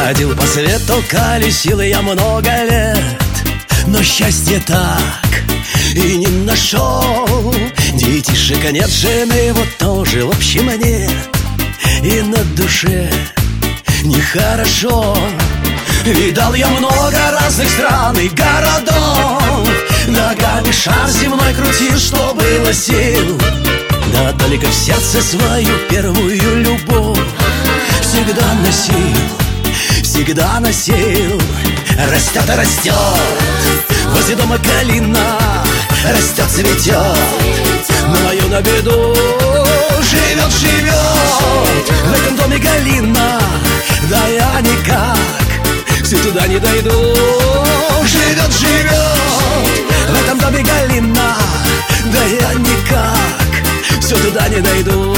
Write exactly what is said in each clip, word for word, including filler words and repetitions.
Ходил по свету, колесил я много лет, но счастье так и не нашел. Детишек нет, жены вот тоже в общем нет, и на душе нехорошо. Видал я много разных стран и городов, ногами шар земной крутил, что было сил. Да только в сердце свою первую любовь всегда носил, всегда носил. Растет и растет возле дома калина, растет, цветет, но мою на беду живет, живет. В этом доме галина, да я никак все туда не дойду. Живет, живет в этом доме галина, да я никак все туда не дойду.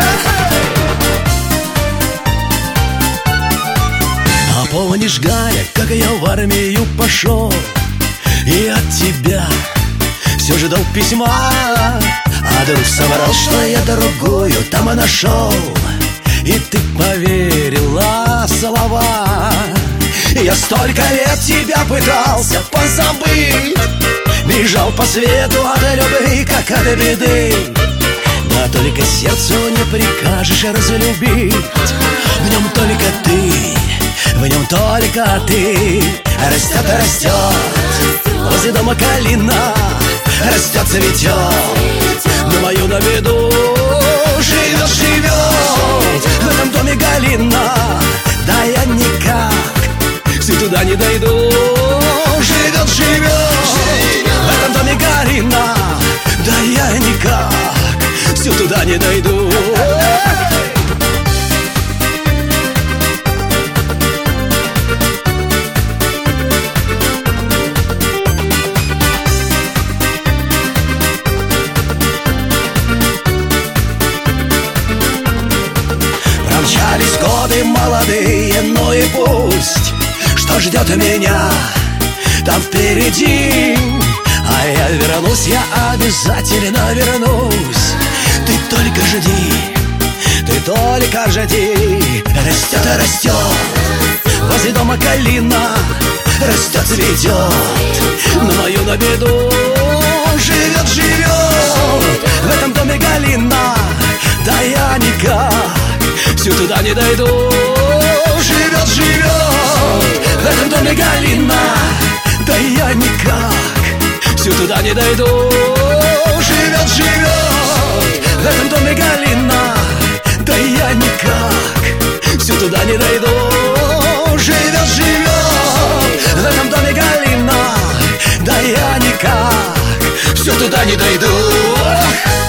А помнишь, Галя, как я в армию пошел, и от тебя все ждал письма, а друг соврал, что я другую там и нашел, и ты поверила слова. Я столько лет тебя пытался позабыть, бежал по свету от любви, как от беды. Да только сердцу не прикажешь разлюбить, в нем только ты, в нем только ты. Растет и растет возле дома калина, растет, цветет, но мою на беду живет, живет. В этом доме галина, да я никак все туда не дойду. Живет, живет в этом доме галина, да я никак все туда не дойду. Промчались годы молодые, ну и пусть. Что ждет меня там впереди? А я вернусь, я обязательно вернусь. Ты только жди, ты только жди. Растет и растет возле дома калина, растет, цветет, но мою на беду живет, живет. В этом доме галина, да я никак все туда не дойду. Живет, живет в этом доме галина, да я никак все туда не дойду. Живет, живет в этом доме галина, да я никак все туда не дойду. Живет, живет в этом доме галина, да я никак все туда не дойду.